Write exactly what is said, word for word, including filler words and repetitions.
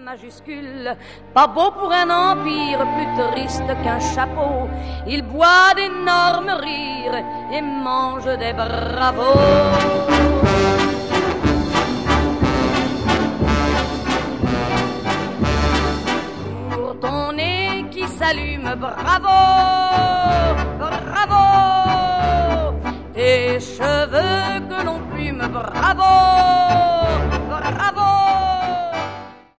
majuscule, pas beau pour un empire, plus triste qu'un chapeau. Il boit d'énormes rires et mange des bravos. Pour ton nez qui s'allume, bravo, bravo. Tes cheveux que l'on plume, bravo.